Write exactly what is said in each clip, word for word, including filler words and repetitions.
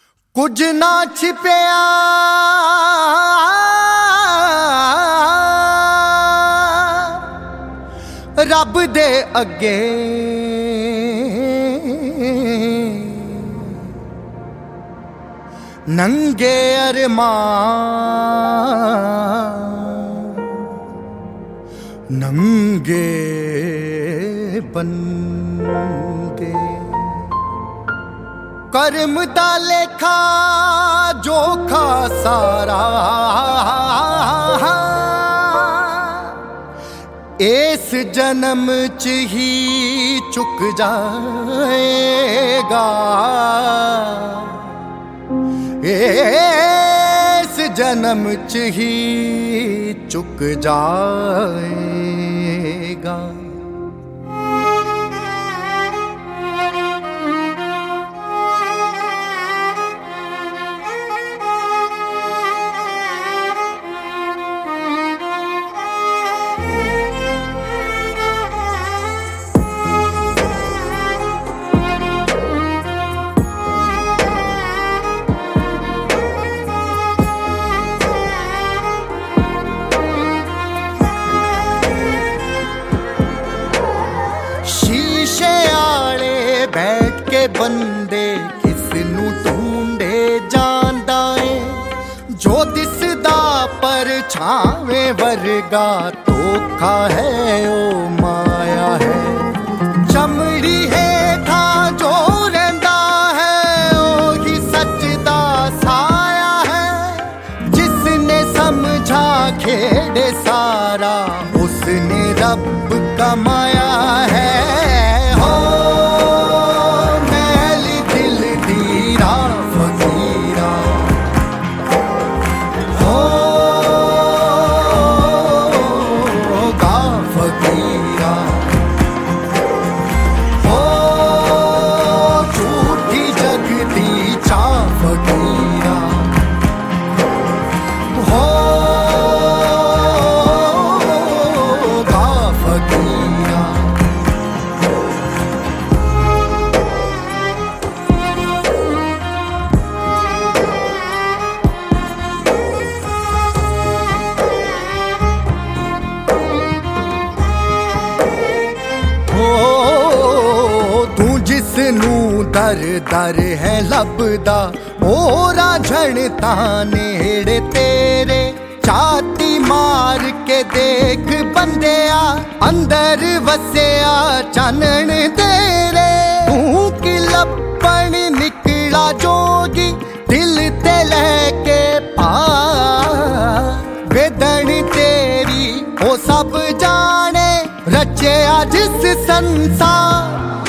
कुछ ना छिपया रब दे अगे, नंगे अरमान नंगे बंदे, कर्म दा लेखा जोखा सारा इस जन्म च ही चुक जाएगा, इस जन्म च ही चुक जाएगा। शीशे आले बैठ के बंदे किसनू ढूंढे जांदा है, जो दिसदा पर छावे वर्गा धोखा है ओ माया है। चमड़ी है था जो रहंदा है ओही सच दा साया है, जिसने समझा खेड़े सारा उसने रब कमाया है। जिसनू दर दर है लभदा ओरा झड़ता नेड़े तेरे, छाती मार के देख बंदिया अंदर वसया चानन तेरे। तू की लपन निकला जोगी दिल ते लेके पार, वेदन तेरी ओ सब जाने रचया जिस संसार।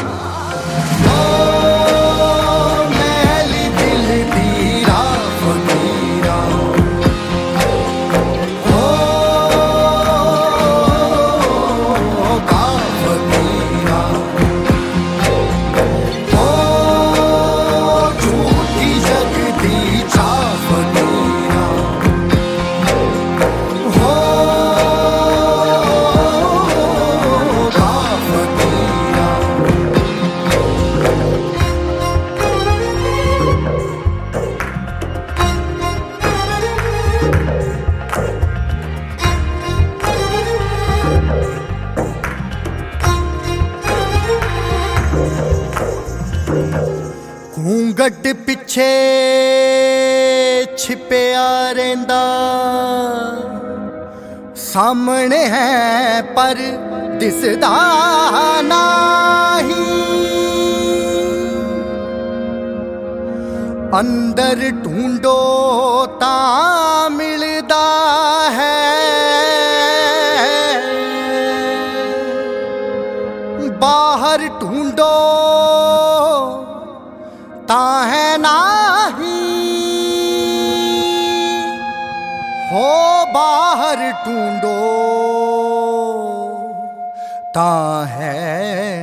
घूंघट पिछे छिपया रेंदा, सामने है पर दिसदा नाही, अंदर ढूंढो ता मिलदा है, बाहर ढूंढो ता है नाही, हो बाहर ढूंढो ता है